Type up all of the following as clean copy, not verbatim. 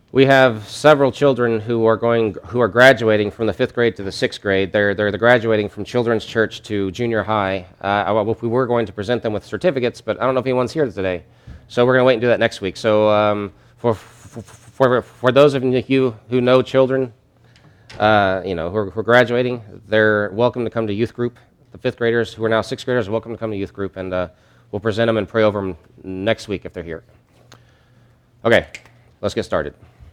We have several children who are graduating from the 5th grade to the 6th grade. They're graduating from children's church to junior high. We were going to present them with certificates, but I don't know if anyone's here today. So we're going to wait and do that next week. So for those of you who know children, who are graduating, they're welcome to come to youth group. The 5th graders who are now 6th graders are welcome to come to youth group, and we'll present them and pray over them next week if they're here. Okay, let's get started.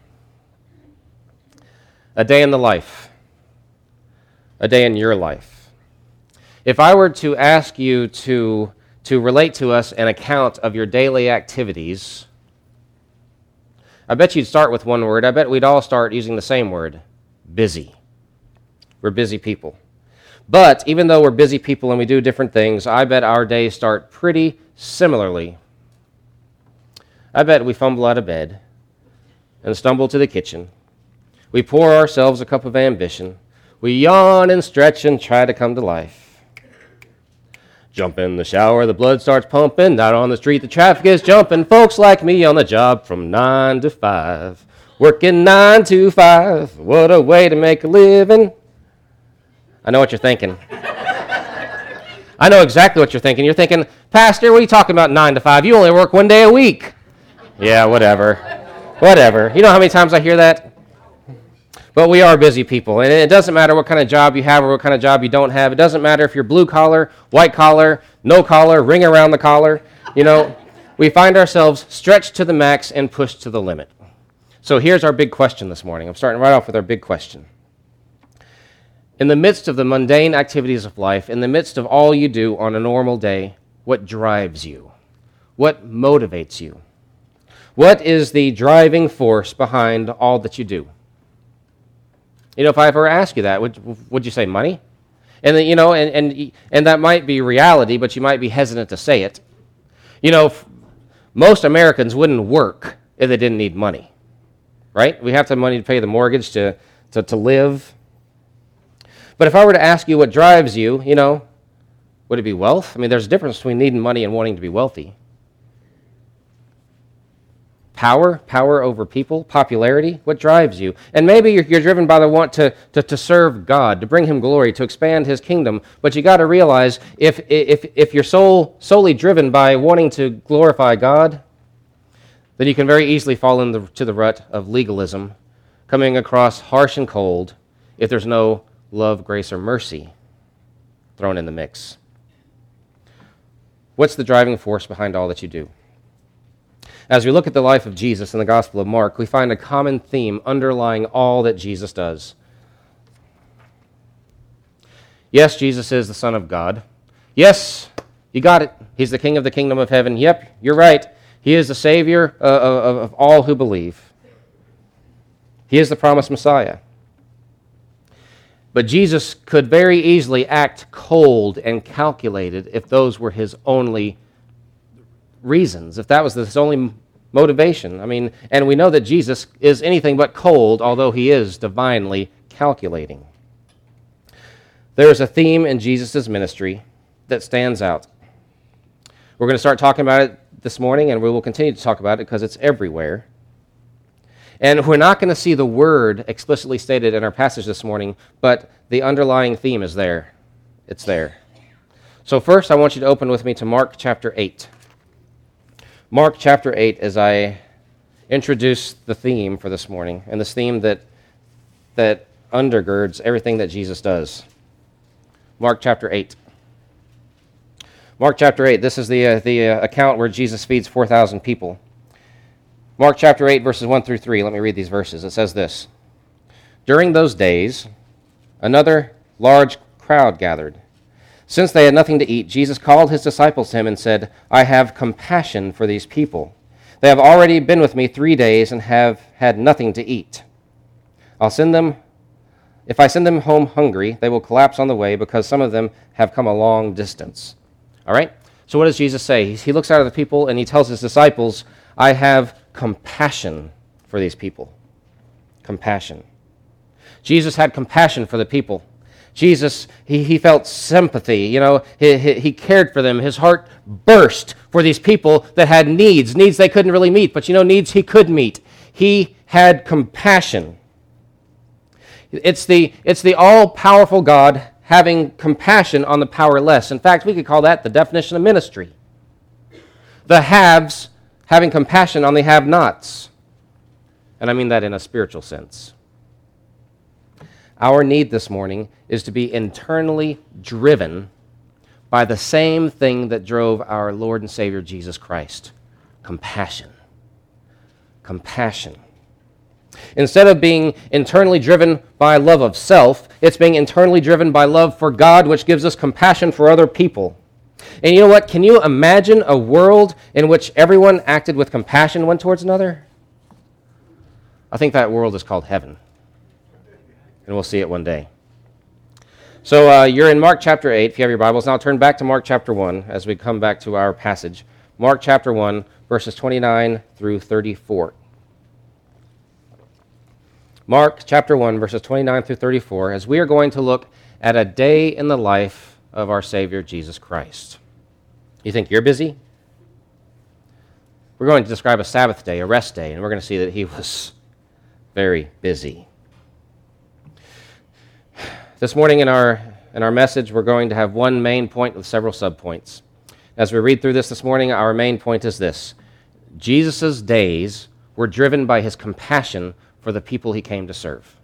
A day in the life. A day in your life. If I were to ask you to relate to us an account of your daily activities, I bet you'd start with one word. I bet we'd all start using the same word, busy. We're busy people. But even though we're busy people and we do different things, I bet our days start pretty similarly. I bet we fumble out of bed and stumble to the kitchen. We pour ourselves a cup of ambition. We yawn and stretch and try to come to life. Jump in the shower, the blood starts pumping. Out on the street, the traffic is jumping. Folks like me on the job from 9 to 5. Working 9 to 5. What a way to make a living. I know what you're thinking. I know exactly what you're thinking. You're thinking, Pastor, what are you talking about 9 to 5? You only work one day a week. Yeah, whatever. Whatever. You know how many times I hear that? But we are busy people, and it doesn't matter what kind of job you have or what kind of job you don't have. It doesn't matter if you're blue collar, white collar, no collar, ring around the collar. We find ourselves stretched to the max and pushed to the limit. So here's our big question this morning. I'm starting right off with our big question. In the midst of the mundane activities of life, in the midst of all you do on a normal day, what drives you? What motivates you? What is the driving force behind all that you do? If I ever ask you that, would you say money? And then, and that might be reality, but you might be hesitant to say it. Most Americans wouldn't work if they didn't need money, right? We have to have money to pay the mortgage, to live. But if I were to ask you what drives you, would it be wealth? I mean, there's a difference between needing money and wanting to be wealthy. Power over people, popularity, what drives you? And maybe you're driven by the want to serve God, to bring Him glory, to expand His kingdom. But you got to realize, if you're solely driven by wanting to glorify God, then you can very easily fall into the rut of legalism, coming across harsh and cold if there's no love, grace, or mercy thrown in the mix. What's the driving force behind all that you do? As we look at the life of Jesus in the Gospel of Mark, we find a common theme underlying all that Jesus does. Yes, Jesus is the Son of God. Yes, you got it. He's the King of the kingdom of heaven. Yep, you're right. He is the Savior of all who believe. He is the promised Messiah. But Jesus could very easily act cold and calculated if those were His only reasons, if that was His only motivation. And we know that Jesus is anything but cold, although He is divinely calculating. There is a theme in Jesus' ministry that stands out. We're going to start talking about it this morning, and we will continue to talk about it because it's everywhere. And we're not going to see the word explicitly stated in our passage this morning, but the underlying theme is there. It's there. So first, I want you to open with me to Mark chapter 8. Mark chapter 8, as I introduce the theme for this morning, and this theme that undergirds everything that Jesus does. Mark chapter 8. Mark chapter 8, this is the account where Jesus feeds 4,000 people. Mark chapter 8, verses 1 through 3. Let me read these verses. It says this. During those days, another large crowd gathered. Since they had nothing to eat, Jesus called His disciples to Him and said, I have compassion for these people. They have already been with me 3 days and have had nothing to eat. If I send them home hungry, they will collapse on the way because some of them have come a long distance. All right? So what does Jesus say? He looks out at the people and He tells His disciples, I have compassion for these people. Compassion. Jesus had compassion for the people. Jesus, he felt sympathy, he cared for them. His heart burst for these people that had needs they couldn't really meet, but needs He could meet. He had compassion. It's the all-powerful God having compassion on the powerless. In fact, we could call that the definition of ministry. The haves having compassion on the have-nots. And I mean that in a spiritual sense. Our need this morning is to be internally driven by the same thing that drove our Lord and Savior Jesus Christ: compassion. Compassion. Instead of being internally driven by love of self, it's being internally driven by love for God, which gives us compassion for other people. And you know what? Can you imagine a world in which everyone acted with compassion one towards another? I think that world is called heaven. And we'll see it one day. So you're in Mark chapter 8, if you have your Bibles. Now turn back to Mark chapter 1 as we come back to our passage. Mark chapter 1, verses 29 through 34. Mark chapter 1, verses 29 through 34, as we are going to look at a day in the life of our Savior Jesus Christ. You think you're busy? We're going to describe a Sabbath day, a rest day, and we're going to see that he was very busy. This morning in our message, we're going to have one main point with several subpoints. As we read through this morning, our main point is this: Jesus' days were driven by his compassion for the people he came to serve.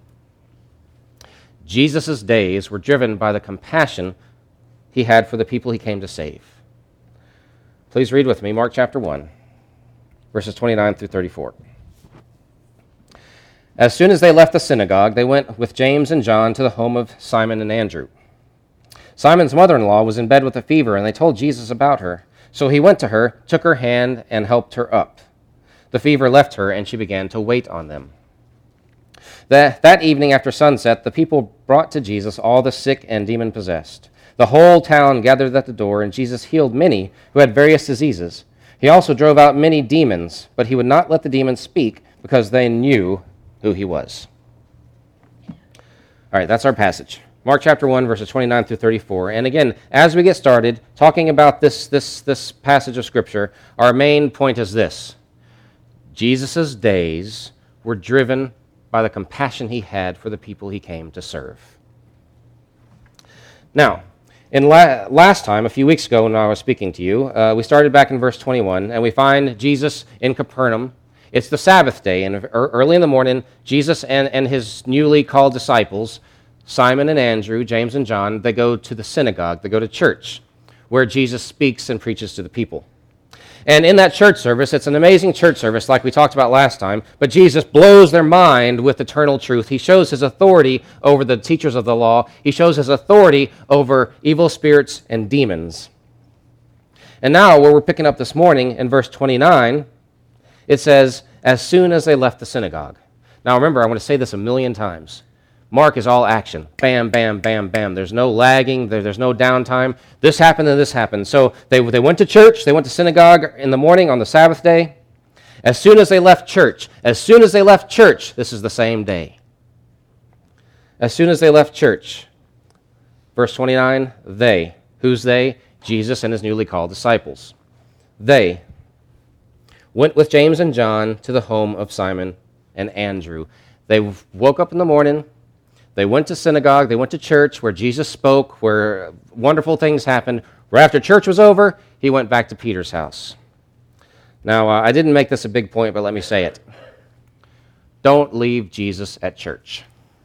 Jesus' days were driven by the compassion he had for the people he came to save. Please read with me Mark chapter 1, verses 29 through 34. As soon as they left the synagogue, they went with James and John to the home of Simon and Andrew. Simon's mother-in-law was in bed with a fever, and they told Jesus about her. So he went to her, took her hand, and helped her up. The fever left her, and she began to wait on them. That evening after sunset, the people brought to Jesus all the sick and demon-possessed. The whole town gathered at the door, and Jesus healed many who had various diseases. He also drove out many demons, but he would not let the demons speak because they knew who he was. All right, that's our passage. Mark chapter 1, verses 29 through 34. And again, as we get started talking about this passage of Scripture, our main point is this: Jesus' days were driven by the compassion he had for the people he came to serve. Now, in last time, a few weeks ago when I was speaking to you, we started back in verse 21, and we find Jesus in Capernaum. It's the Sabbath day, and early in the morning, Jesus and his newly called disciples, Simon and Andrew, James and John, they go to the synagogue, they go to church, where Jesus speaks and preaches to the people. And in that church service, it's an amazing church service like we talked about last time, but Jesus blows their mind with eternal truth. He shows his authority over the teachers of the law. He shows his authority over evil spirits and demons. And now, where we're picking up this morning in verse 29, it says, as soon as they left the synagogue. Now remember, I want to say this a million times. Mark is all action. Bam, bam, bam, bam. There's no lagging. There's no downtime. This happened and this happened. So they went to church. They went to synagogue in the morning on the Sabbath day. As soon as they left church, this is the same day. As soon as they left church, verse 29, they. Who's they? Jesus and his newly called disciples. They went with James and John to the home of Simon and Andrew. They woke up in the morning. They went to synagogue, they went to church where Jesus spoke, where wonderful things happened. Right after church was over, he went back to Peter's house. Now, I didn't make this a big point, but let me say it. Don't leave Jesus at church.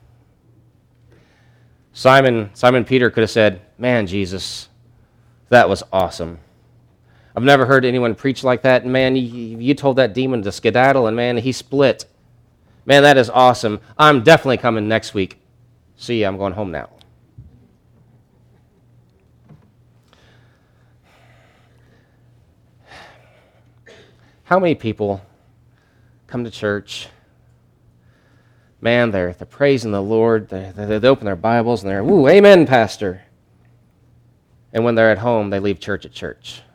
Simon Peter could have said, man, Jesus, that was awesome. I've never heard anyone preach like that. And man, you told that demon to skedaddle, and man, he split. Man, that is awesome. I'm definitely coming next week. See ya, I'm going home now. How many people come to church? Man, they're praising the Lord. They open their Bibles and they're, "Ooh, amen, Pastor." And when they're at home, they leave church at church.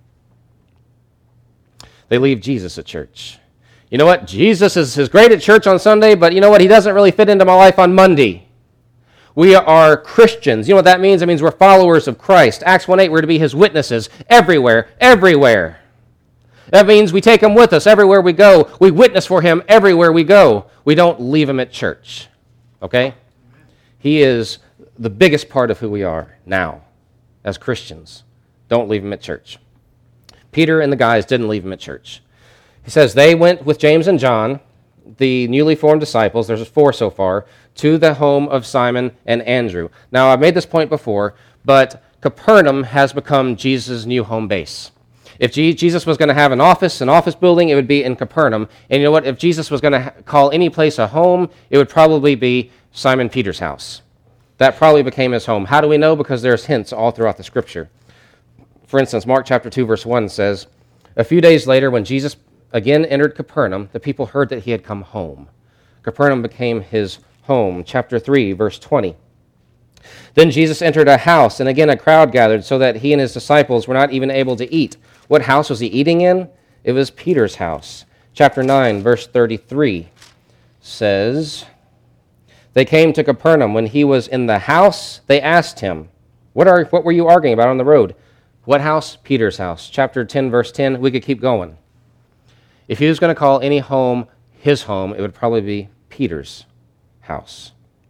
They leave Jesus at church. You know what? Jesus is great at church on Sunday, but you know what? He doesn't really fit into my life on Monday. We are Christians. You know what that means? It means we're followers of Christ. Acts 1:8, we're to be his witnesses everywhere, everywhere. That means we take him with us everywhere we go. We witness for him everywhere we go. We don't leave him at church. Okay? He is the biggest part of who we are now as Christians. Don't leave him at church. Peter and the guys didn't leave him at church. He says they went with James and John, the newly formed disciples, there's 4 so far, to the home of Simon and Andrew. Now, I've made this point before, but Capernaum has become Jesus' new home base. If Jesus was going to have an office building, it would be in Capernaum. And you know what? If Jesus was going to call any place a home, it would probably be Simon Peter's house. That probably became his home. How do we know? Because there's hints all throughout the Scripture. For instance, Mark chapter 2, verse 1 says, "A few days later, when Jesus again entered Capernaum, the people heard that he had come home." Capernaum became his home. Chapter 3, verse 20. "Then Jesus entered a house, and again a crowd gathered, so that he and his disciples were not even able to eat." What house was he eating in? It was Peter's house. Chapter 9, verse 33 says, "They came to Capernaum. When he was in the house, they asked him, what were you arguing about on the road?" What house? Peter's house. Chapter 10, verse 10, we could keep going. If he was going to call any home his home, it would probably be Peter's house.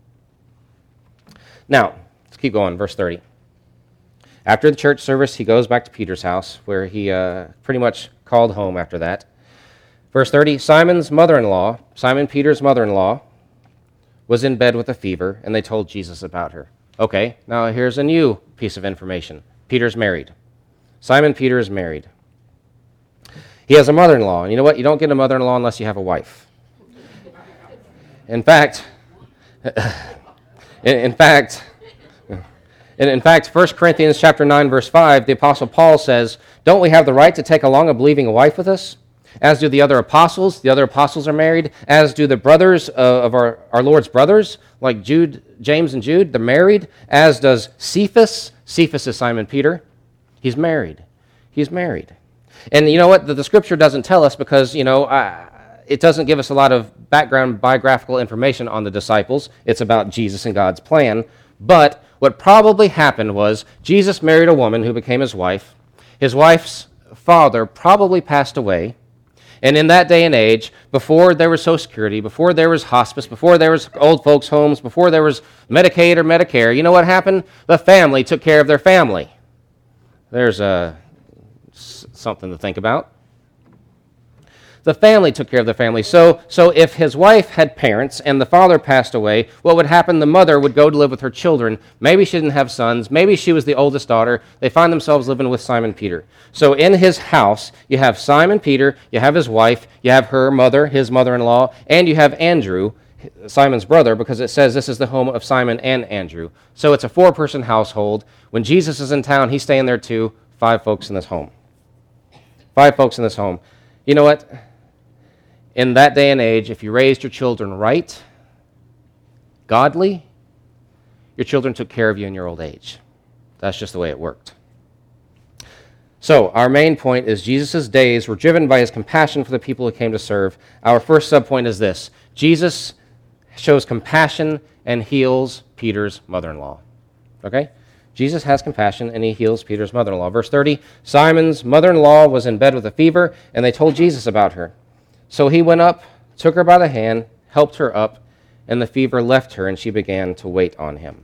Now, let's keep going, verse 30. After the church service, he goes back to Peter's house, where he pretty much called home after that. Verse 30, Simon Peter's mother-in-law, was in bed with a fever, and they told Jesus about her. Okay, now here's a new piece of information. Peter's married. Simon Peter is married. He has a mother-in-law, and you know what? You don't get a mother-in-law unless you have a wife. In fact, 1 Corinthians chapter 9, verse 5, the Apostle Paul says, "Don't we have the right to take along a believing wife with us? As do the other apostles." The other apostles are married. As do the brothers of our Lord's brothers, like James and Jude, they're married. As does Cephas. Cephas is Simon Peter. He's married. He's married. And you know what? The Scripture doesn't tell us because, it doesn't give us a lot of background biographical information on the disciples. It's about Jesus and God's plan. But what probably happened was Jesus married a woman who became his wife. His wife's father probably passed away. And in that day and age, before there was Social Security, before there was hospice, before there was old folks' homes, before there was Medicaid or Medicare, you know what happened? The family took care of their family. There's something to think about. The family took care of the family. So if his wife had parents and the father passed away, what would happen? The mother would go to live with her children. Maybe she didn't have sons. Maybe she was the oldest daughter. They find themselves living with Simon Peter. So in his house, you have Simon Peter, you have his wife, you have her mother, his mother-in-law, and you have Andrew, Simon's brother, because it says this is the home of Simon and Andrew. So it's a 4-person household. When Jesus is in town, he's staying there too. 5 folks in this home. 5 folks in this home. You know what? In that day and age, if you raised your children right, godly, your children took care of you in your old age. That's just the way it worked. So, our main point is Jesus' days were driven by his compassion for the people who came to serve. Our first subpoint is this: Jesus shows compassion and heals Peter's mother-in-law. Okay? Jesus has compassion and he heals Peter's mother-in-law. Verse 30, Simon's mother-in-law was in bed with a fever, and they told Jesus about her. So he went up, took her by the hand, helped her up, and the fever left her, and she began to wait on him.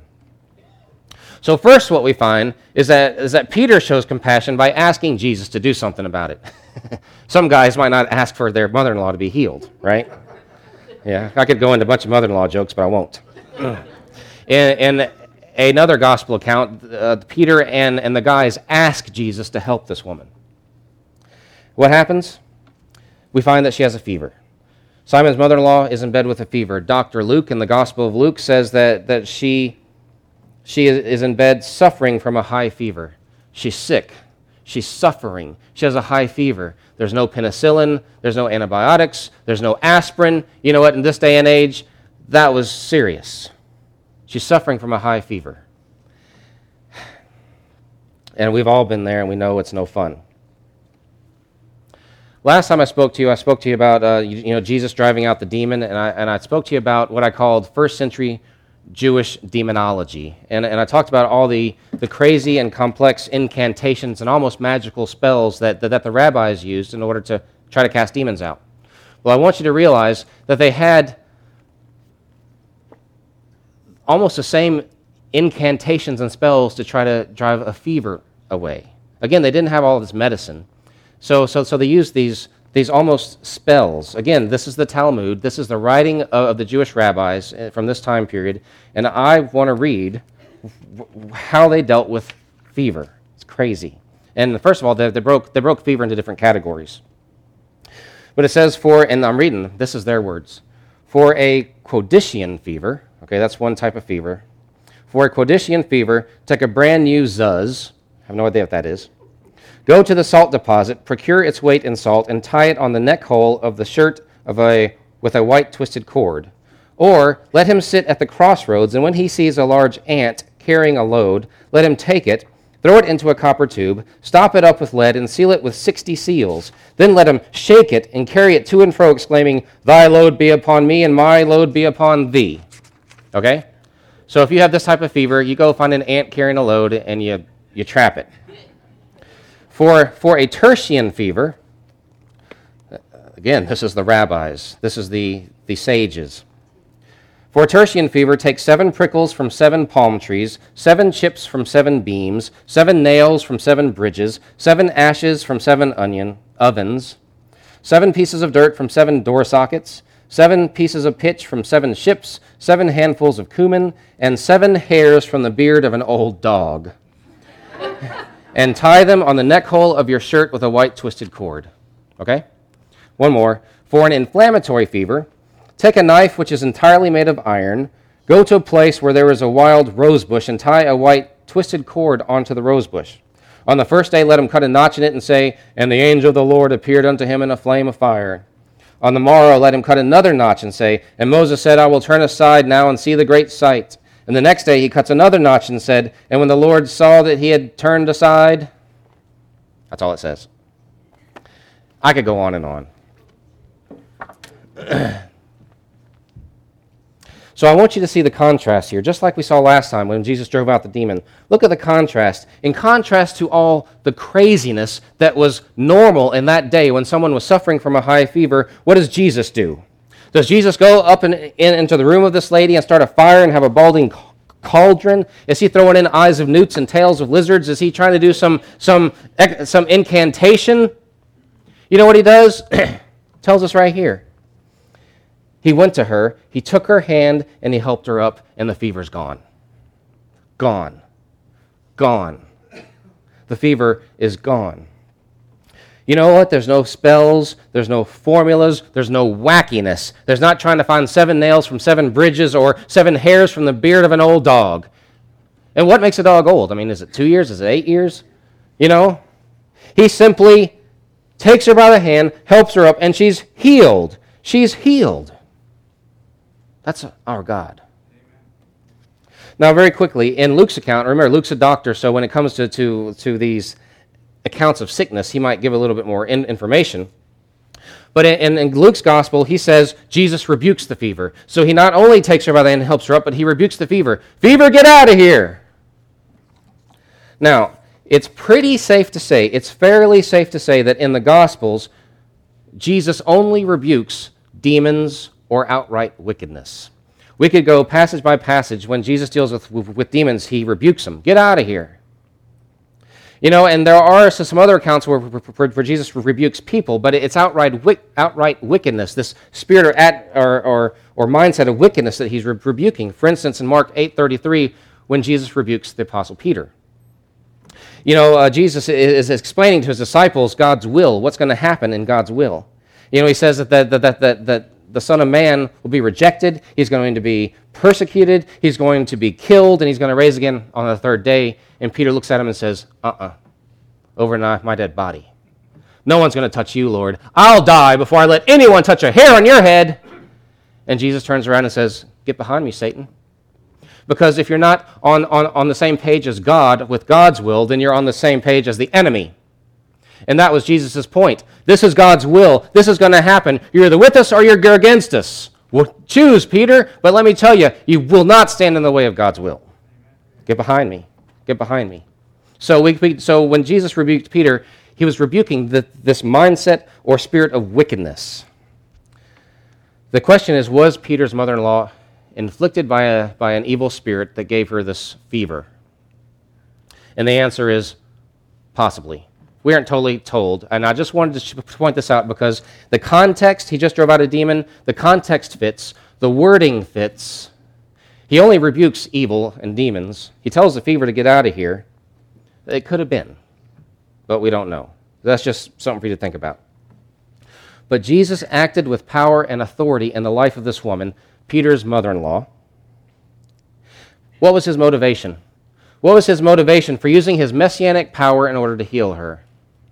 So first what we find is that Peter shows compassion by asking Jesus to do something about it. Some guys might not ask for their mother-in-law to be healed, right? Yeah, I could go into a bunch of mother-in-law jokes, but I won't. In another gospel account, Peter and the guys ask Jesus to help this woman. What happens? We find that she has a fever. Simon's mother-in-law is in bed with a fever. Dr. Luke in the Gospel of Luke says that she is in bed suffering from a high fever. She's sick. She's suffering. She has a high fever. There's no penicillin. There's no antibiotics. There's no aspirin. You know what? In this day and age, that was serious. She's suffering from a high fever. And we've all been there, and we know it's no fun. Last time I spoke to you about Jesus driving out the demon, and I spoke to you about what I called first century Jewish demonology. And I talked about all the crazy and complex incantations and almost magical spells that the rabbis used in order to try to cast demons out. Well, I want you to realize that they had almost the same incantations and spells to try to drive a fever away. Again, they didn't have all this medicine. So they used these almost spells. Again, this is the Talmud. This is the writing of the Jewish rabbis from this time period. And I want to read how they dealt with fever. It's crazy. And first of all, they broke fever into different categories. But it says and I'm reading, this is their words, for a Quodician fever, okay, that's one type of fever. For a Quodician fever, take a brand new zuz, I have no idea what that is. Go to the salt deposit, procure its weight in salt, and tie it on the neck hole of the shirt with a white twisted cord. Or let him sit at the crossroads, and when he sees a large ant carrying a load, let him take it, throw it into a copper tube, stop it up with lead, and seal it with 60 seals. Then let him shake it and carry it to and fro, exclaiming, "Thy load be upon me, and my load be upon thee." Okay? So if you have this type of fever, you go find an ant carrying a load, and you trap it. For a tertian fever, again, this is the rabbis, this is the sages. For a tertian fever, take 7 prickles from 7 palm trees, 7 chips from 7 beams, 7 nails from 7 bridges, 7 ashes from 7 ovens, 7 pieces of dirt from 7 door sockets, 7 pieces of pitch from 7 ships, 7 handfuls of cumin, and 7 hairs from the beard of an old dog. And tie them on the neck hole of your shirt with a white twisted cord. Okay? One more. For an inflammatory fever, take a knife which is entirely made of iron, go to a place where there is a wild rose bush, and tie a white twisted cord onto the rose bush. On the first day let him cut a notch in it and say, "And the angel of the Lord appeared unto him in a flame of fire." On the morrow let him cut another notch and say, "And Moses said, I will turn aside now and see the great sight." And the next day he cuts another notch and said, "And when the Lord saw that he had turned aside," that's all it says. I could go on and on. So I want you to see the contrast here, just like we saw last time when Jesus drove out the demon. Look at the contrast. In contrast to all the craziness that was normal in that day when someone was suffering from a high fever, what does Jesus do? Does Jesus go up into the room of this lady and start a fire and have a balding cauldron? Is he throwing in eyes of newts and tails of lizards? Is he trying to do some incantation? You know what he does? Tells us right here. He went to her, he took her hand, and he helped her up, and the fever's gone. Gone. Gone. The fever is gone. You know what? There's no spells, there's no formulas, there's no wackiness. There's not trying to find 7 nails from 7 bridges or 7 hairs from the beard of an old dog. And what makes a dog old? I mean, is it 2 years? Is it 8 years? You know? He simply takes her by the hand, helps her up, and she's healed. She's healed. That's our God. Now, very quickly, in Luke's account, remember, Luke's a doctor, so when it comes to these accounts of sickness, he might give a little bit more information. But in Luke's gospel, he says Jesus rebukes the fever. So he not only takes her by the hand and helps her up, but he rebukes the fever. Fever, get out of here! Now, it's pretty safe to say, it's fairly safe to say that in the gospels, Jesus only rebukes demons or outright wickedness. We could go passage by passage. When Jesus deals with demons, he rebukes them. Get out of here. You know, and there are some other accounts where Jesus rebukes people, but it's outright wickedness, this spirit or mindset of wickedness that he's rebuking. For instance, in Mark 8:33, when Jesus rebukes the Apostle Peter. You know, Jesus is explaining to his disciples God's will, what's going to happen in God's will. You know, he says that the Son of Man will be rejected, he's going to be persecuted, he's going to be killed, and he's going to rise again on the 3rd day. And Peter looks at him and says, over my dead body. No one's going to touch you, Lord. I'll die before I let anyone touch a hair on your head. And Jesus turns around and says, get behind me, Satan. Because if you're not on the same page as God, with God's will, then you're on the same page as the enemy. And that was Jesus' point. This is God's will. This is going to happen. You're either with us or you're against us. Well, choose, Peter, but let me tell you, you will not stand in the way of God's will. Get behind me. Get behind me. So when Jesus rebuked Peter, he was rebuking this mindset or spirit of wickedness. The question is, was Peter's mother-in-law inflicted by an evil spirit that gave her this fever? And the answer is possibly. We aren't totally told, and I just wanted to point this out because the context, he just drove out a demon, the context fits, the wording fits. He only rebukes evil and demons. He tells the fever to get out of here. It could have been, but we don't know. That's just something for you to think about. But Jesus acted with power and authority in the life of this woman, Peter's mother-in-law. What was his motivation? What was his motivation for using his messianic power in order to heal her?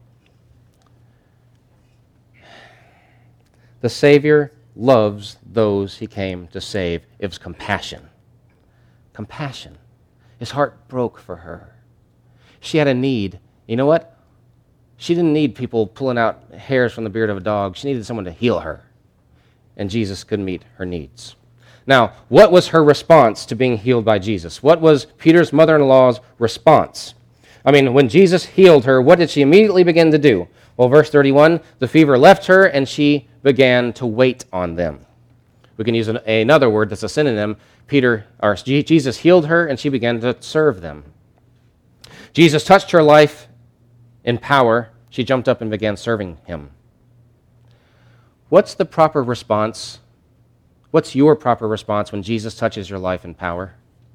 The Savior loves those he came to save. It was compassion. Compassion. His heart broke for her. She had a need. You know what? She didn't need people pulling out hairs from the beard of a dog. She needed someone to heal her. And Jesus could meet her needs. Now, what was her response to being healed by Jesus? What was Peter's mother-in-law's response? I mean, when Jesus healed her, what did she immediately begin to do? Well, verse 31, the fever left her and she began to wait on them. We can use another word that's a synonym. Jesus healed her and she began to serve them. Jesus touched her life in power. She jumped up and began serving him. What's the proper response? What's your proper response when Jesus touches your life in power?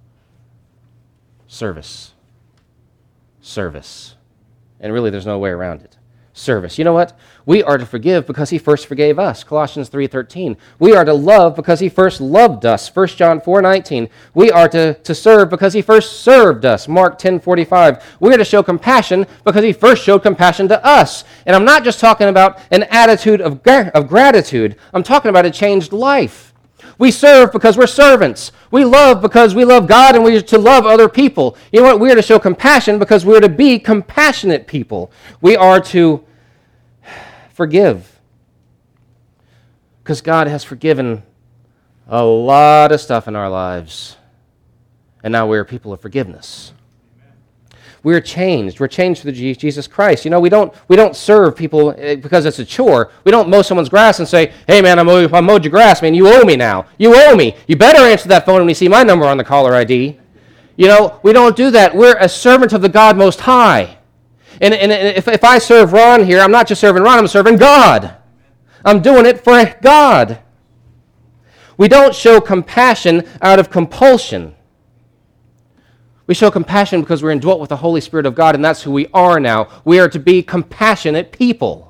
Service. Service. And really, there's no way around it. Service. You know what? We are to forgive because he first forgave us. Colossians 3:13. We are to love because he first loved us. 1 John 4:19. We are to serve because he first served us. Mark 10:45. We are to show compassion because he first showed compassion to us. And I'm not just talking about an attitude of gratitude. I'm talking about a changed life. We serve because we're servants. We love because we love God and we are to love other people. You know what? We are to show compassion because we are to be compassionate people. We are to forgive because God has forgiven a lot of stuff in our lives. And now we are people of forgiveness. We're changed. We're changed through Jesus Christ. You know, we don't serve people because it's a chore. We don't mow someone's grass and say, hey, man, I mowed your grass, man. You owe me now. You owe me. You better answer that phone when you see my number on the caller ID. You know, we don't do that. We're a servant of the God Most High. And if I serve Ron here, I'm not just serving Ron, I'm serving God. I'm doing it for God. We don't show compassion out of compulsion. We show compassion because we're indwelt with the Holy Spirit of God, and that's who we are now. We are to be compassionate people.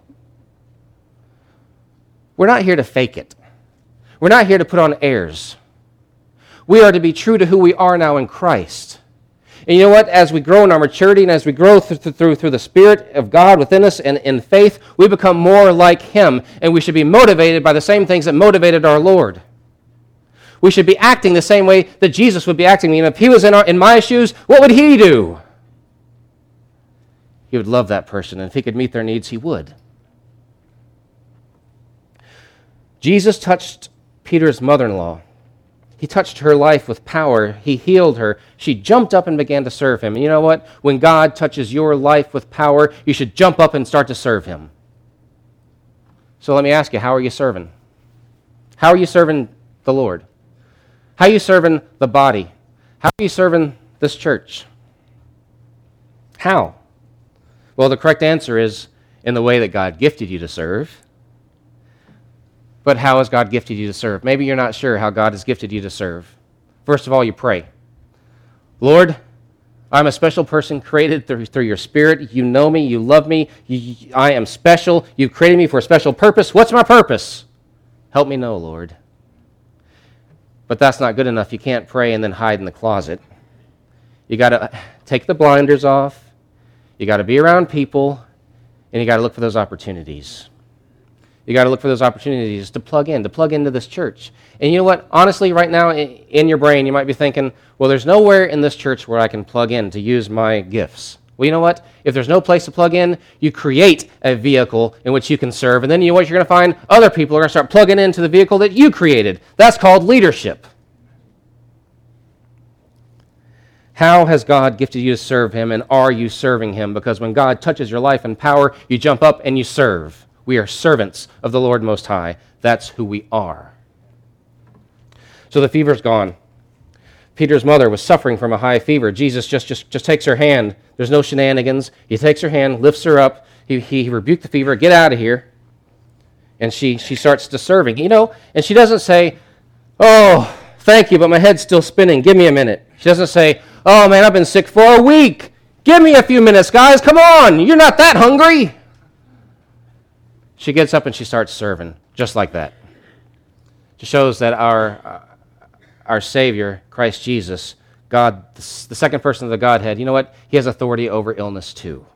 We're not here to fake it. We're not here to put on airs. We are to be true to who we are now in Christ. And you know what? As we grow in our maturity and as we grow through the Spirit of God within us and in faith, we become more like Him, and we should be motivated by the same things that motivated our Lord. We should be acting the same way that Jesus would be acting. If he was in my shoes, what would he do? He would love that person, and if he could meet their needs, he would. Jesus touched Peter's mother-in-law. He touched her life with power. He healed her. She jumped up and began to serve him. And you know what? When God touches your life with power, you should jump up and start to serve him. So let me ask you, how are you serving? How are you serving the Lord? How are you serving the body? How are you serving this church? How? Well, the correct answer is in the way that God gifted you to serve. But how has God gifted you to serve? Maybe you're not sure how God has gifted you to serve. First of all, you pray. Lord, I'm a special person created through your Spirit. You know me. You love me. I am special. You've created me for a special purpose. What's my purpose? Help me know, Lord. But that's not good enough. You can't pray and then hide in the closet. You got to take the blinders off. You got to be around people, and you got to look for those opportunities. You got to look for those opportunities to plug into this church. And you know what? Honestly, right now in your brain, you might be thinking, well, there's nowhere in this church where I can plug in to use my gifts. Well, you know what? If there's no place to plug in, you create a vehicle in which you can serve, and then you know what you're going to find? Other people are going to start plugging into the vehicle that you created. That's called leadership. How has God gifted you to serve him, and are you serving him? Because when God touches your life and power, you jump up and you serve. We are servants of the Lord Most High. That's who we are. So the fever's gone. Peter's mother was suffering from a high fever. Jesus just takes her hand. There's no shenanigans. He takes her hand, lifts her up. He rebuked the fever. Get out of here. And she starts to serving. And she doesn't say, oh, thank you, but my head's still spinning. Give me a minute. She doesn't say, oh, man, I've been sick for a week. Give me a few minutes, guys. Come on. You're not that hungry. She gets up and she starts serving, just like that. It shows that our Savior, Christ Jesus, God, the second person of the Godhead, you know what? He has authority over illness too.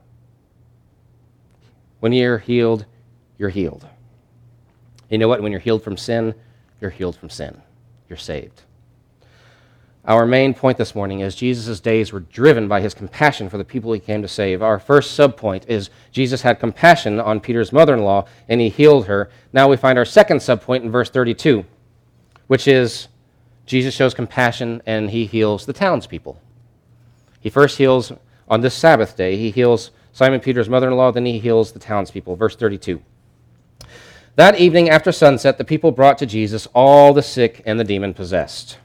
When you're healed, you're healed. You know what? When you're healed from sin, you're healed from sin. You're saved. Our main point this morning is Jesus' days were driven by his compassion for the people he came to save. Our first subpoint is Jesus had compassion on Peter's mother-in-law, and he healed her. Now we find our second subpoint in verse 32, which is Jesus shows compassion and he heals the townspeople. He first heals on this Sabbath day. He heals Simon Peter's mother-in-law, then he heals the townspeople. Verse 32. That evening after sunset, the people brought to Jesus all the sick and the demon-possessed.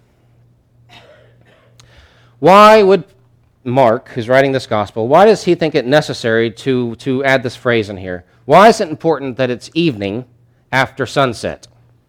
Why would Mark, who's writing this gospel, why does he think it necessary to add this phrase in here? Why is it important that it's evening after sunset?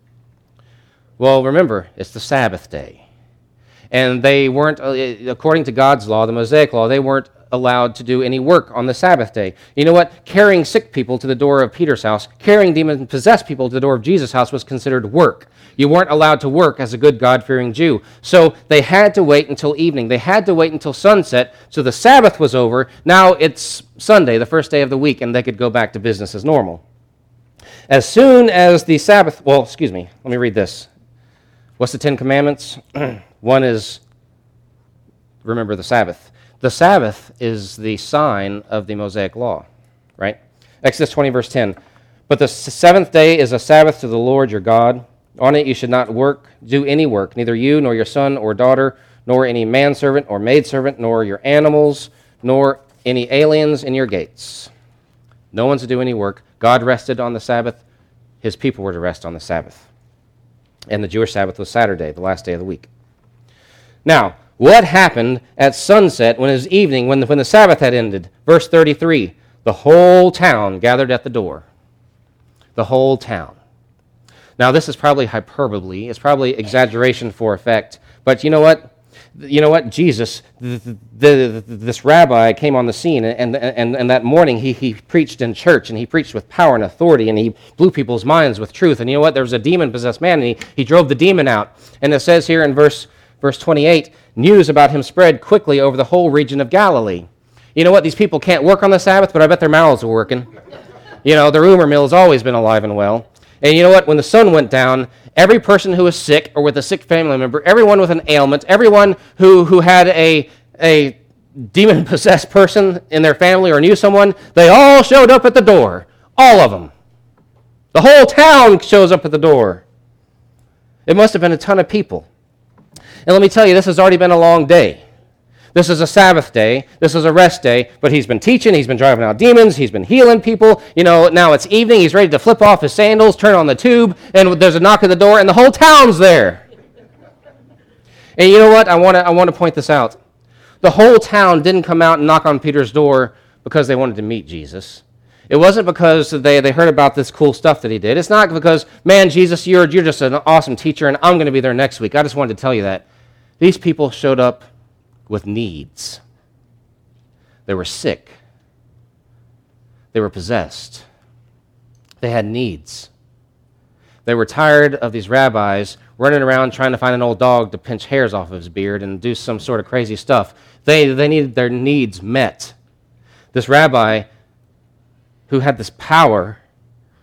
Well, remember, it's the Sabbath day. And they weren't, according to God's law, the Mosaic law, they weren't allowed to do any work on the Sabbath day. You know what? Carrying sick people to the door of Peter's house, carrying demon-possessed people to the door of Jesus' house was considered work. You weren't allowed to work as a good God-fearing Jew. So they had to wait until evening. They had to wait until sunset, so the Sabbath was over. Now it's Sunday, the first day of the week, and they could go back to business as normal. As soon as the Sabbath, let me read this. What's the Ten Commandments? One is, remember the Sabbath. The Sabbath is the sign of the Mosaic law, right? Exodus 20, verse 10. But the seventh day is a Sabbath to the Lord your God. On it you should not do any work, neither you nor your son or daughter, nor any manservant or maidservant, nor your animals, nor any aliens in your gates. No one's to do any work. God rested on the Sabbath. His people were to rest on the Sabbath. And the Jewish Sabbath was Saturday, the last day of the week. Now, what happened at sunset when it was evening, when the Sabbath had ended? Verse 33, the whole town gathered at the door. The whole town. Now, this is probably hyperbole. It's probably exaggeration for effect. But you know what? Jesus, this rabbi came on the scene, and that morning he preached in church, and he preached with power and authority, and he blew people's minds with truth. And you know what? There was a demon-possessed man, and he drove the demon out. And it says here in verse 28, news about him spread quickly over the whole region of Galilee. You know what? These people can't work on the Sabbath, but I bet their mouths are working. The rumor mill has always been alive and well. And you know what? When the sun went down, every person who was sick or with a sick family member, everyone with an ailment, everyone who had a demon-possessed person in their family or knew someone, they all showed up at the door. All of them. The whole town shows up at the door. It must have been a ton of people. And let me tell you, this has already been a long day. This is a Sabbath day. This is a rest day. But he's been teaching. He's been driving out demons. He's been healing people. Now it's evening. He's ready to flip off his sandals, turn on the tube, and there's a knock at the door, and the whole town's there. And you know what? I want to point this out. The whole town didn't come out and knock on Peter's door because they wanted to meet Jesus. It wasn't because they heard about this cool stuff that he did. It's not because, man, Jesus, you're just an awesome teacher, and I'm going to be there next week. I just wanted to tell you that. These people showed up with needs. They were sick. They were possessed. They had needs. They were tired of these rabbis running around trying to find an old dog to pinch hairs off of his beard and do some sort of crazy stuff. They needed their needs met. This rabbi who had this power,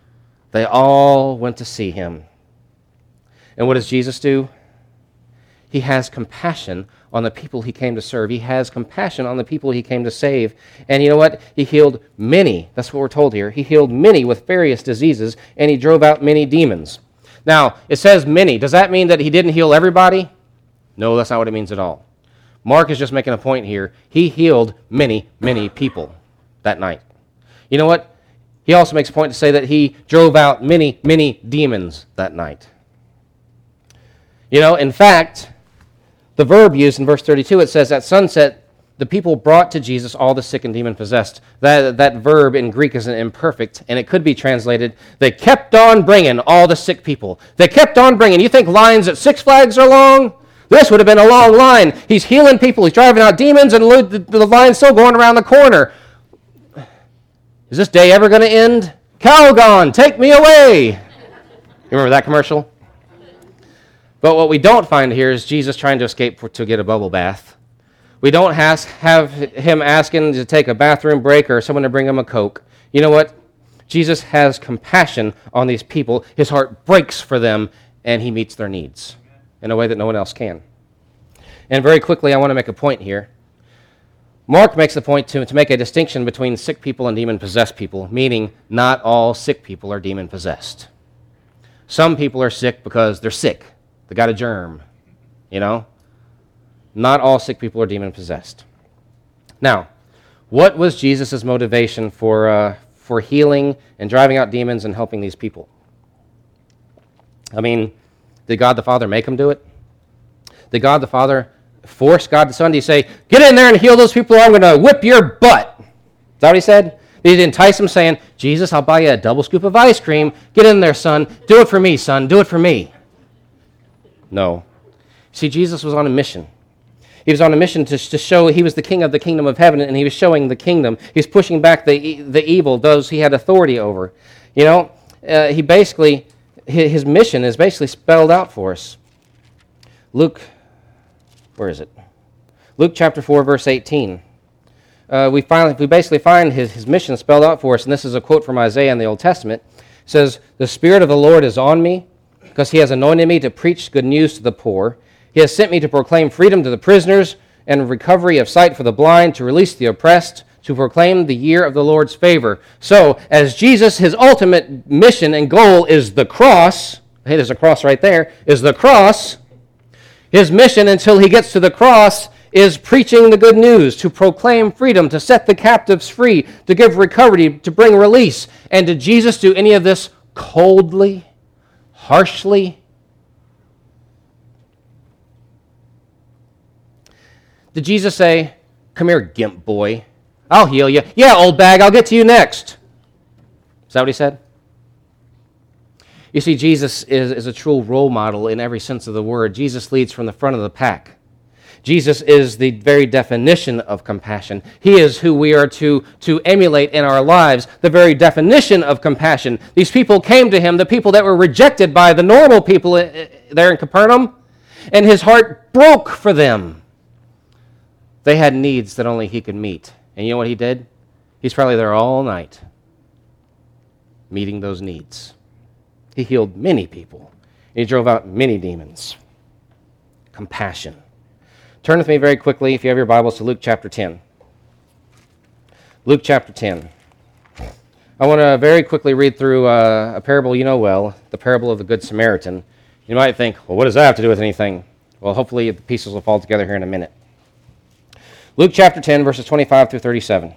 they all went to see him. And what does Jesus do? He has compassion on the people he came to serve. He has compassion on the people he came to save. And you know what? He healed many. That's what we're told here. He healed many with various diseases, and he drove out many demons. Now, it says many. Does that mean that he didn't heal everybody? No, that's not what it means at all. Mark is just making a point here. He healed many, many people that night. You know what? He also makes a point to say that he drove out many, many demons that night. You know, in fact, the verb used in verse 32, it says, at sunset, the people brought to Jesus all the sick and demon-possessed. That verb in Greek is an imperfect, and it could be translated, they kept on bringing all the sick people. They kept on bringing. You think lines at Six Flags are long? This would have been a long line. He's healing people. He's driving out demons, and the line's still going around the corner. Is this day ever going to end? Calgon, take me away. You remember that commercial? But what we don't find here is Jesus trying to escape to get a bubble bath. We don't have him asking to take a bathroom break or someone to bring him a Coke. You know what? Jesus has compassion on these people. His heart breaks for them, and he meets their needs in a way that no one else can. And very quickly, I want to make a point here. Mark makes the point to make a distinction between sick people and demon-possessed people, meaning not all sick people are demon-possessed. Some people are sick because they're sick. They got a germ, you know? Not all sick people are demon-possessed. Now, what was Jesus' motivation for healing and driving out demons and helping these people? I mean, did God the Father make him do it? Did God the Father force God the Son? Did he say, get in there and heal those people or I'm going to whip your butt? Is that what he said? Did he entice him saying, Jesus, I'll buy you a double scoop of ice cream. Get in there, son. Do it for me, son. Do it for me. No. See, Jesus was on a mission. He was on a mission to show he was the king of the kingdom of heaven, and he was showing the kingdom. He was pushing back the evil, those he had authority over. You know, his mission is basically spelled out for us. Luke, where is it? Luke chapter 4, verse 18. We basically find his mission spelled out for us, and this is a quote from Isaiah in the Old Testament. It says, the Spirit of the Lord is on me, because he has anointed me to preach good news to the poor. He has sent me to proclaim freedom to the prisoners and recovery of sight for the blind, to release the oppressed, to proclaim the year of the Lord's favor. So, as Jesus, his ultimate mission and goal is the cross, hey, there's a cross right there, is the cross, his mission until he gets to the cross is preaching the good news, to proclaim freedom, to set the captives free, to give recovery, to bring release. And did Jesus do any of this coldly, harshly? Did Jesus say, come here, gimp boy, I'll heal you. Yeah, old bag, I'll get to you next. Is that what he said? You see, Jesus is a true role model in every sense of the word. Jesus leads from the front of the pack. Jesus is the very definition of compassion. He is who we are to emulate in our lives, the very definition of compassion. These people came to him, the people that were rejected by the normal people there in Capernaum, and his heart broke for them. They had needs that only he could meet. And you know what he did? He's probably there all night, meeting those needs. He healed many people. And he drove out many demons. Compassion. Turn with me very quickly, if you have your Bibles, to Luke chapter 10. Luke chapter 10. I want to very quickly read through a parable you know well, the parable of the Good Samaritan. You might think, well, what does that have to do with anything? Well, hopefully the pieces will fall together here in a minute. Luke chapter 10, verses 25 through 37.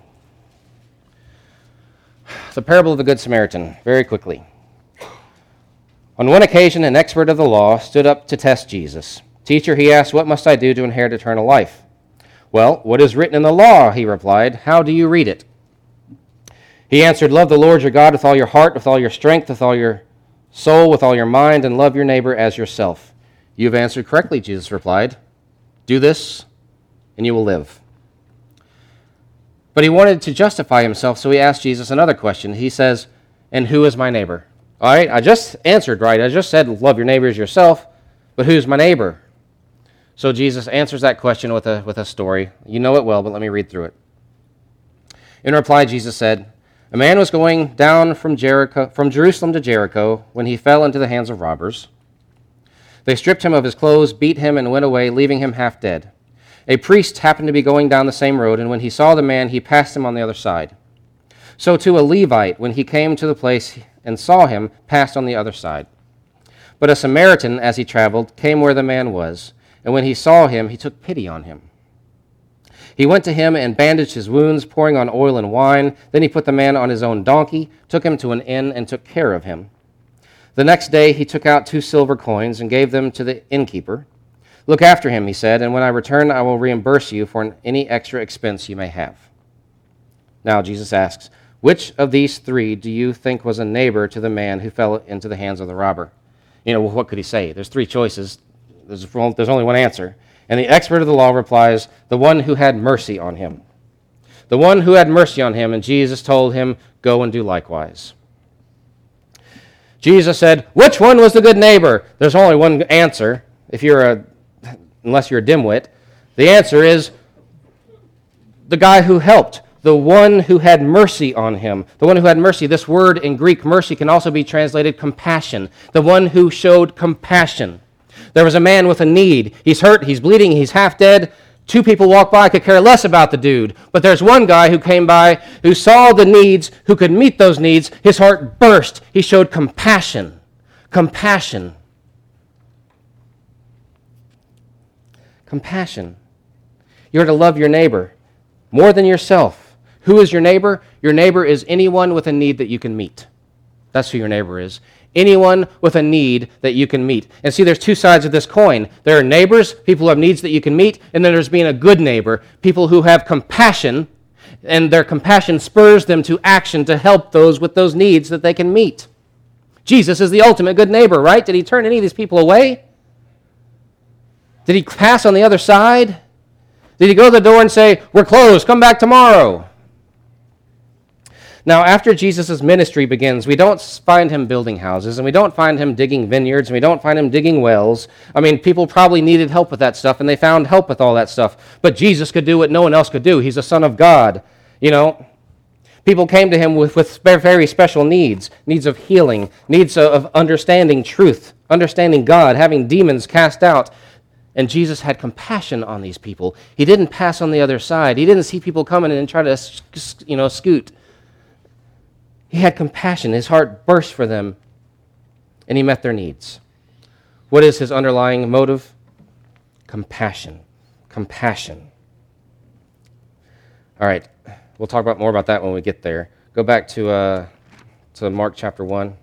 The parable of the Good Samaritan, very quickly. On one occasion, an expert of the law stood up to test Jesus. Teacher, he asked, what must I do to inherit eternal life? Well, what is written in the law, he replied. How do you read it? He answered, love the Lord your God with all your heart, with all your strength, with all your soul, with all your mind, and love your neighbor as yourself. You have answered correctly, Jesus replied. Do this, and you will live. But he wanted to justify himself, so he asked Jesus another question. He says, and who is my neighbor? All right, I just answered right. I just said, love your neighbor as yourself, but who's my neighbor? So Jesus answers that question with a story. You know it well, but let me read through it. In reply, Jesus said, a man was going down from Jerusalem to Jericho when he fell into the hands of robbers. They stripped him of his clothes, beat him, and went away, leaving him half dead. A priest happened to be going down the same road, and when he saw the man, he passed him on the other side. So too a Levite, when he came to the place and saw him, passed on the other side. But a Samaritan, as he traveled, came where the man was, and when he saw him, he took pity on him. He went to him and bandaged his wounds, pouring on oil and wine. Then he put the man on his own donkey, took him to an inn, and took care of him. The next day he took out 2 silver coins and gave them to the innkeeper. Look after him, he said, and when I return, I will reimburse you for any extra expense you may have. Now Jesus asks, which of these 3 do you think was a neighbor to the man who fell into the hands of the robber? What could he say? There's 3 choices. There's only one answer. And the expert of the law replies, the one who had mercy on him. The one who had mercy on him, and Jesus told him, go and do likewise. Jesus said, which one was the good neighbor? There's only one answer, unless you're a dimwit. The answer is the guy who helped, the one who had mercy on him. The one who had mercy, this word in Greek, mercy, can also be translated compassion. The one who showed compassion. There was a man with a need. He's hurt, he's bleeding, he's half dead. 2 people walk by, could care less about the dude. But there's one guy who came by, who saw the needs, who could meet those needs. His heart burst. He showed compassion. Compassion. Compassion. You're to love your neighbor more than yourself. Who is your neighbor? Your neighbor is anyone with a need that you can meet. That's who your neighbor is. Anyone with a need that you can meet. And see, there's 2 sides of this coin. There are neighbors, people who have needs that you can meet, and then there's being a good neighbor, people who have compassion, and their compassion spurs them to action to help those with those needs that they can meet. Jesus is the ultimate good neighbor, right? Did he turn any of these people away? Did he pass on the other side? Did he go to the door and say, we're closed, come back tomorrow? Now, after Jesus' ministry begins, we don't find him building houses, and we don't find him digging vineyards, and we don't find him digging wells. I mean, people probably needed help with that stuff, and they found help with all that stuff. But Jesus could do what no one else could do. He's the Son of God. People came to him with very special needs of healing, needs of understanding truth, understanding God, having demons cast out. And Jesus had compassion on these people. He didn't pass on the other side. He didn't see people coming and try to, scoot. He had compassion. His heart burst for them, and he met their needs. What is his underlying motive? Compassion. Compassion. All right, we'll talk more about that when we get there. Go back to Mark chapter 1.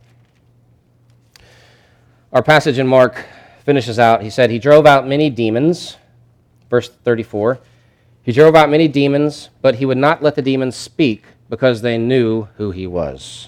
Our passage in Mark finishes out. He said, he drove out many demons. Verse 34. He drove out many demons, but he would not let the demons speak, because they knew who he was.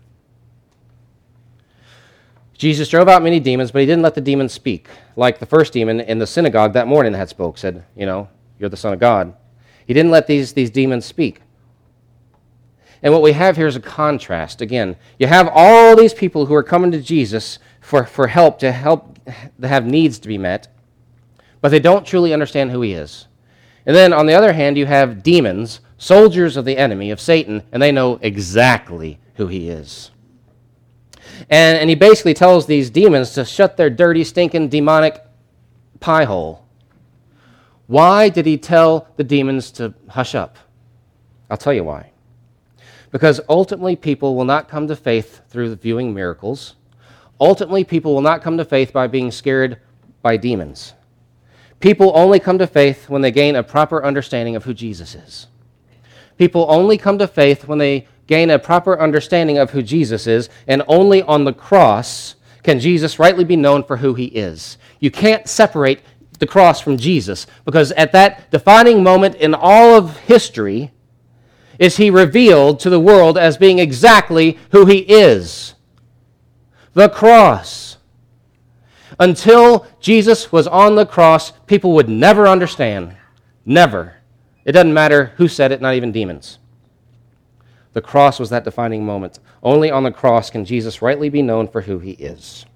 Jesus drove out many demons, but he didn't let the demons speak. Like the first demon in the synagogue that morning had spoke, said, you're the Son of God. He didn't let these demons speak. And what we have here is a contrast. Again, you have all these people who are coming to Jesus for help, to have needs to be met, but they don't truly understand who he is. And then on the other hand, you have demons, soldiers of the enemy, of Satan, and they know exactly who he is. And he basically tells these demons to shut their dirty, stinking, demonic pie hole. Why did he tell the demons to hush up? I'll tell you why. Because ultimately people will not come to faith through viewing miracles. Ultimately people will not come to faith by being scared by demons. People only come to faith when they gain a proper understanding of who Jesus is. People only come to faith when they gain a proper understanding of who Jesus is, and only on the cross can Jesus rightly be known for who he is. You can't separate the cross from Jesus, because at that defining moment in all of history is he revealed to the world as being exactly who he is. The cross. Until Jesus was on the cross, people would never understand. Never. It doesn't matter who said it, not even demons. The cross was that defining moment. Only on the cross can Jesus rightly be known for who he is.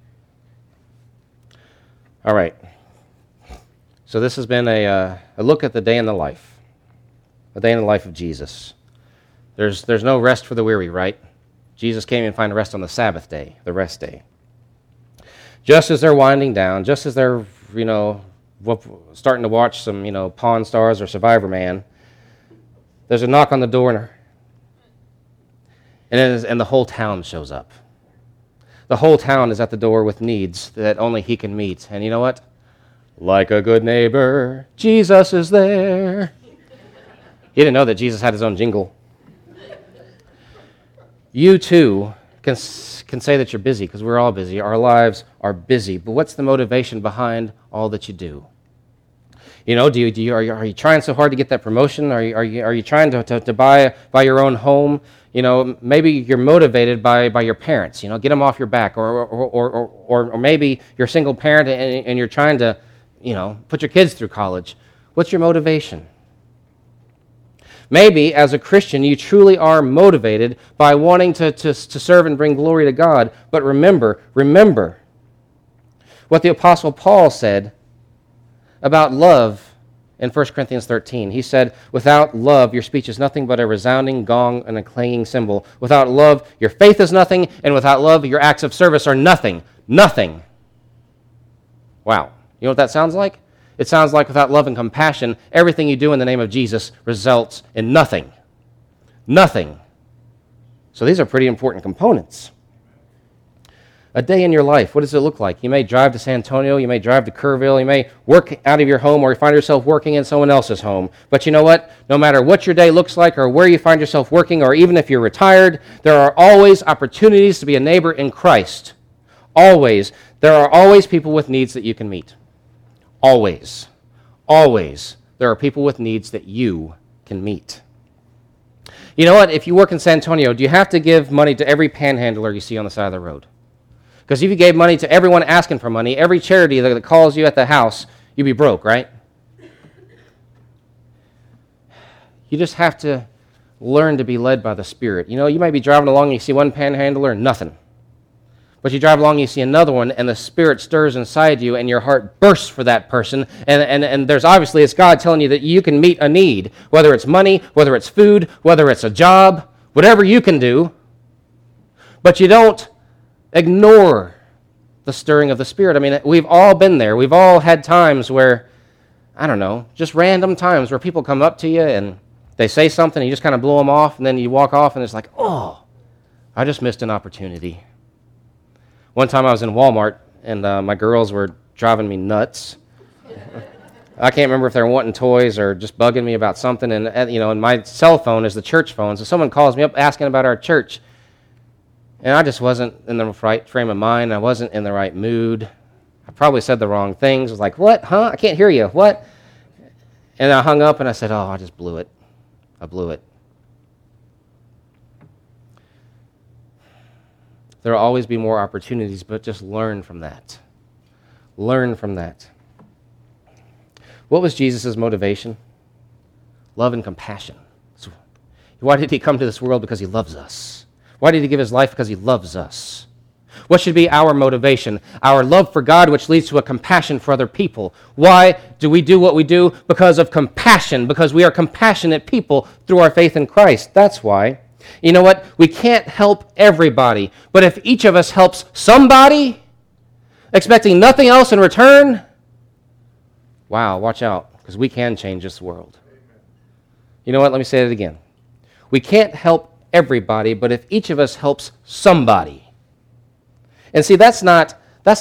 All right. So this has been a look at the day in the life. A day in the life of Jesus. There's no rest for the weary, right? Jesus came and found rest on the Sabbath day, the rest day. Just as they're winding down, just as they're, starting to watch some, Pawn Stars or Survivor Man, there's a knock on the door, and the whole town shows up. The whole town is at the door with needs that only he can meet. And you know what? Like a good neighbor, Jesus is there. You didn't know that Jesus had his own jingle. You too can say that you're busy, because we're all busy. Our lives are busy. But what's the motivation behind all that you do? Are you trying so hard to get that promotion? Are you trying to buy your own home? Maybe you're motivated by your parents. Get them off your back, or maybe you're a single parent and you're trying to, put your kids through college. What's your motivation? Maybe as a Christian you truly are motivated by wanting to serve and bring glory to God. But remember what the Apostle Paul said about love in 1 Corinthians 13. He said, without love, your speech is nothing but a resounding gong and a clanging cymbal. Without love, your faith is nothing, and without love, your acts of service are nothing. Nothing. Wow. You know what that sounds like? It sounds like without love and compassion, everything you do in the name of Jesus results in nothing. Nothing. So these are pretty important components. A day in your life, what does it look like? You may drive to San Antonio, you may drive to Kerrville, you may work out of your home, or you find yourself working in someone else's home. But you know what? No matter what your day looks like, or where you find yourself working, or even if you're retired, there are always opportunities to be a neighbor in Christ. Always. There are always people with needs that you can meet. Always. Always. There are people with needs that you can meet. You know what? If you work in San Antonio, do you have to give money to every panhandler you see on the side of the road? Because if you gave money to everyone asking for money, every charity that calls you at the house, you'd be broke, right? You just have to learn to be led by the Spirit. You might be driving along and you see one panhandler, nothing. But you drive along and you see another one, and the Spirit stirs inside you, and your heart bursts for that person. And there's obviously, it's God telling you that you can meet a need, whether it's money, whether it's food, whether it's a job, whatever you can do. But you don't ignore the stirring of the Spirit. I mean, we've all been there. We've all had times where, just random times where people come up to you and they say something, and you just kind of blow them off, and then you walk off, and it's like, oh, I just missed an opportunity. One time I was in Walmart, and my girls were driving me nuts. I can't remember if they were wanting toys or just bugging me about something, and my cell phone is the church phone, so someone calls me up asking about our church. And I just wasn't in the right frame of mind. I wasn't in the right mood. I probably said the wrong things. I was like, what? Huh? I can't hear you. What? And I hung up and I said, oh, I just blew it. I blew it. There will always be more opportunities, but just learn from that. Learn from that. What was Jesus' motivation? Love and compassion. So why did he come to this world? Because he loves us. Why did he give his life? Because he loves us. What should be our motivation? Our love for God, which leads to a compassion for other people. Why do we do what we do? Because of compassion, because we are compassionate people through our faith in Christ. That's why. You know what? We can't help everybody, but if each of us helps somebody, expecting nothing else in return, wow, watch out, because we can change this world. You know what? Let me say it again. We can't help everybody, but if each of us helps somebody. And see, that's not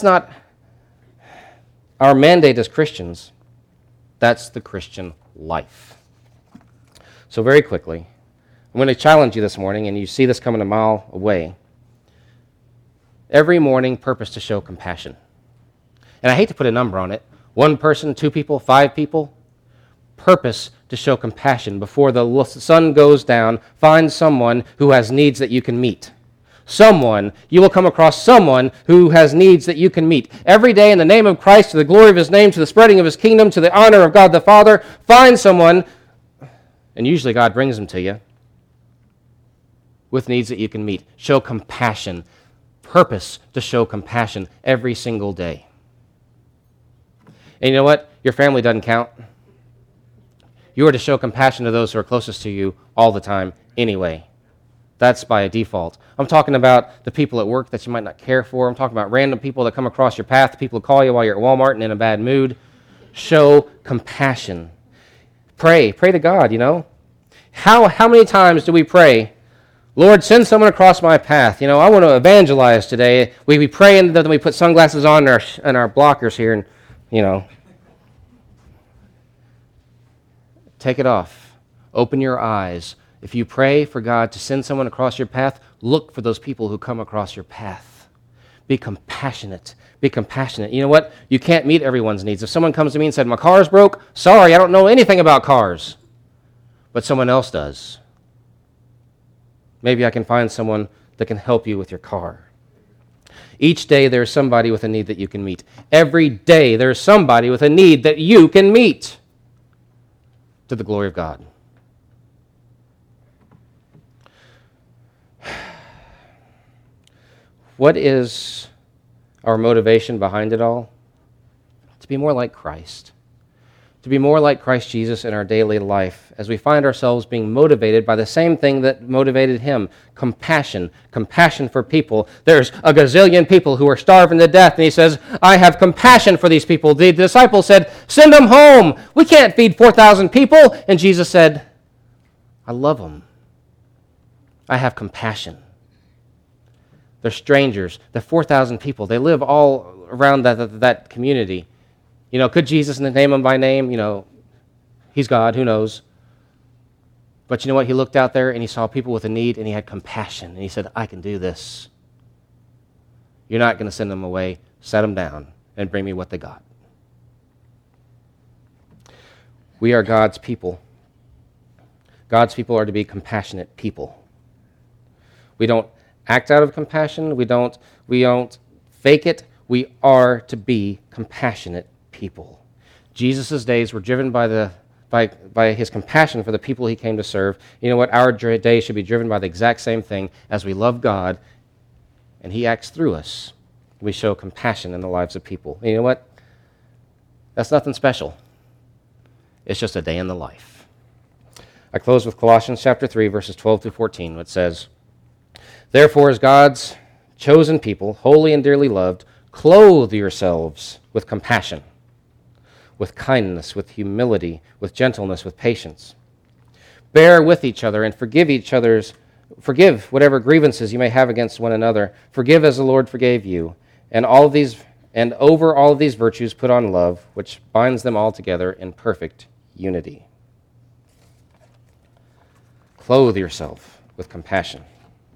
our mandate as Christians. That's the Christian life. So very quickly, I'm going to challenge you this morning, and you see this coming a mile away. Every morning, purpose to show compassion. And I hate to put a number on it. 1 person, 2 people, 5 people. Purpose to show compassion. Before the sun goes down, find someone who has needs that you can meet. You will come across someone who has needs that you can meet. Every day in the name of Christ, to the glory of his name, to the spreading of his kingdom, to the honor of God the Father, find someone, and usually God brings them to you, with needs that you can meet. Show compassion. Purpose to show compassion every single day. And you know what? Your family doesn't count. You are to show compassion to those who are closest to you all the time anyway. That's by default. I'm talking about the people at work that you might not care for. I'm talking about random people that come across your path, the people who call you while you're at Walmart and in a bad mood. Show compassion. Pray to God, How many times do we pray, Lord, send someone across my path? I want to evangelize today. We pray and then we put sunglasses on and our blockers here and, take it off. Open your eyes. If you pray for God to send someone across your path, look for those people who come across your path. Be compassionate. Be compassionate. You know what? You can't meet everyone's needs. If someone comes to me and said, my car's broke, sorry, I don't know anything about cars. But someone else does. Maybe I can find someone that can help you with your car. Each day there's somebody with a need that you can meet. Every day there's somebody with a need that you can meet. To the glory of God. What is our motivation behind it all? To be more like Christ. To be more like Christ Jesus in our daily life as we find ourselves being motivated by the same thing that motivated him, compassion. Compassion for people. There's a gazillion people who are starving to death, and he says, I have compassion for these people. The disciples said, send them home. We can't feed 4,000 people. And Jesus said, I love them. I have compassion. They're strangers. They're 4,000 people. They live all around that community. Could Jesus name them by name? He's God. Who knows? But you know what? He looked out there and he saw people with a need and he had compassion. And he said, I can do this. You're not going to send them away. Set them down and bring me what they got. We are God's people. God's people are to be compassionate people. We don't act out of compassion. We don't fake it. We are to be compassionate people. Jesus' days were driven by his compassion for the people he came to serve. You know what? Our day should be driven by the exact same thing. As we love God and he acts through us, we show compassion in the lives of people. And you know what? That's nothing special. It's just a day in the life. I close with Colossians chapter 3, verses 12 through 14, which says, Therefore, as God's chosen people, holy and dearly loved, clothe yourselves with compassion, with kindness, with humility, with gentleness, with patience. Bear with each other and forgive whatever grievances you may have against one another. Forgive as the Lord forgave you. And over all of these virtues put on love, which binds them all together in perfect unity. Clothe yourself with compassion.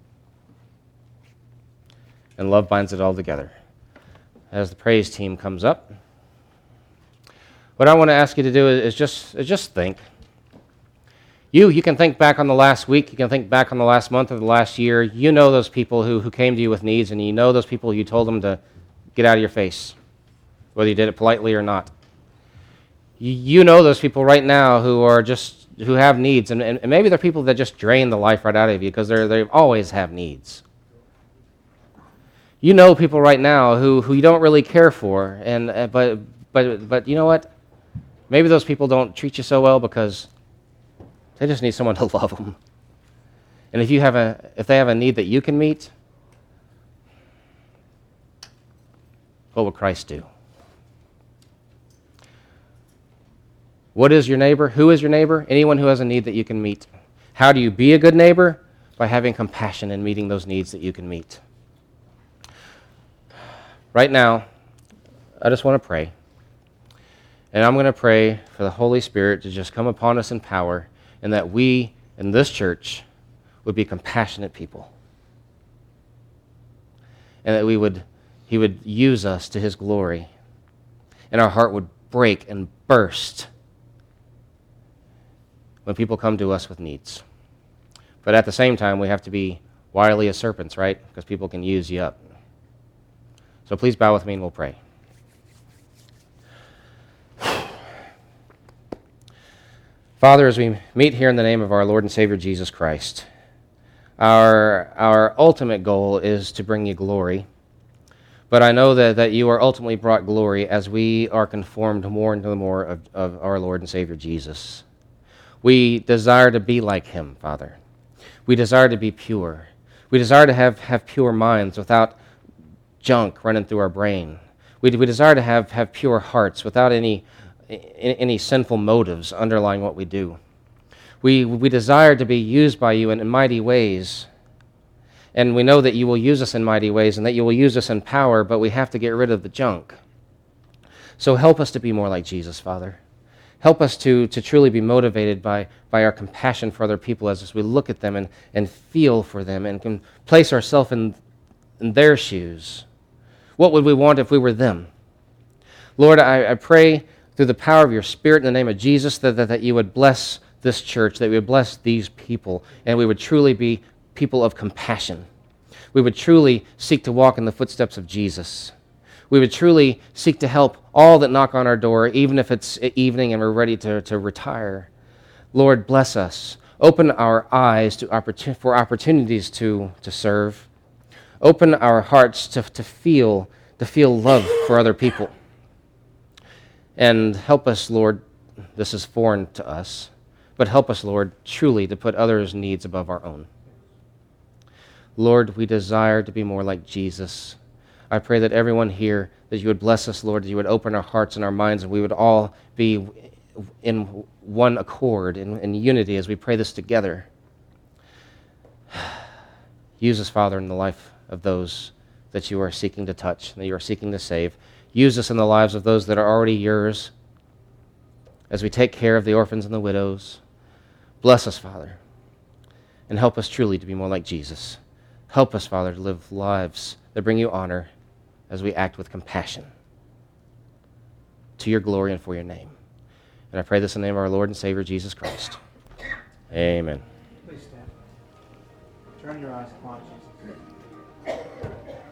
And love binds it all together. As the praise team comes up, what I want to ask you to do is just think. You can think back on the last week, you can think back on the last month or the last year. You know those people who came to you with needs, and you know those people you told them to get out of your face, whether you did it politely or not. You know those people right now who have needs, and maybe they're people that just drain the life right out of you because they always have needs. You know people right now who you don't really care for, but you know what? Maybe those people don't treat you so well because they just need someone to love them. And if they have a need that you can meet, what will Christ do? What is your neighbor? Who is your neighbor? Anyone who has a need that you can meet. How do you be a good neighbor? By having compassion and meeting those needs that you can meet. Right now, I just want to pray. And I'm going to pray for the Holy Spirit to just come upon us in power, and that we in this church would be compassionate people. And that He would use us to His glory. And our heart would break and burst when people come to us with needs. But at the same time, we have to be wily as serpents, right? Because people can use you up. So please bow with me and we'll pray. Father, as we meet here in the name of our Lord and Savior Jesus Christ, our ultimate goal is to bring you glory. But I know that you are ultimately brought glory as we are conformed more and more of our Lord and Savior Jesus. We desire to be like Him, Father. We desire to be pure. We desire to have pure minds without junk running through our brain. We desire to have pure hearts without any sinful motives underlying what we do. We desire to be used by you in mighty ways. And we know that you will use us in mighty ways and that you will use us in power, but we have to get rid of the junk. So help us to be more like Jesus, Father. Help us to truly be motivated by our compassion for other people as we look at them and feel for them and can place ourselves in their shoes. What would we want if we were them? Lord, I pray through the power of your Spirit in the name of Jesus that you would bless this church, that you would bless these people, and we would truly be people of compassion. We would truly seek to walk in the footsteps of Jesus. We would truly seek to help all that knock on our door, even if it's evening and we're ready to retire. Lord, bless us. Open our eyes for opportunities to serve. Open our hearts to feel love for other people. And help us, Lord, this is foreign to us, but help us, Lord, truly to put others' needs above our own. Lord, we desire to be more like Jesus. I pray that everyone here, that you would bless us, Lord, that you would open our hearts and our minds, and we would all be in one accord, in unity as we pray this together. Use us, Father, in the life of those that you are seeking to touch, that you are seeking to save. Use us in the lives of those that are already yours as we take care of the orphans and the widows. Bless us, Father, and help us truly to be more like Jesus. Help us, Father, to live lives that bring you honor as we act with compassion to your glory and for your name. And I pray this in the name of our Lord and Savior, Jesus Christ. Amen. Please stand. Turn your eyes upon Jesus.